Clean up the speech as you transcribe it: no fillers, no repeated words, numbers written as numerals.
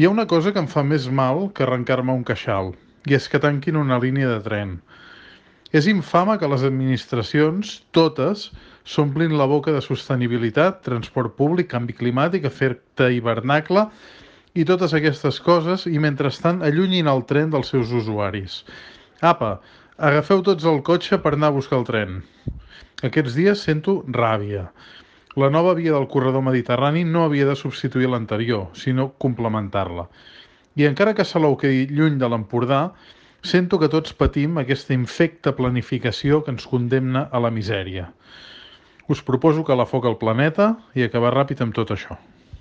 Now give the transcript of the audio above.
Hi ha una cosa que em fa més mal que arrencar-me un queixal, i és que tanquin una línia de tren. És infame que les administracions, totes, s'omplin la boca de sostenibilitat, transport públic, canvi climàtic, efecte hivernacle i totes aquestes coses, i mentrestant allunyin el tren dels seus usuaris. Apa, agafeu tots el cotxe per anar a buscar el tren. Aquests dies sento ràbia. La nova via del corredor mediterrani no havia de substituir l'anterior, sinó complementar-la. I encara que Salou quedi lluny de l'Empordà, sento que tots patim aquesta infecta planificació que ens condemna a la misèria. Us proposo que la foc al planeta i acabar ràpid amb tot això.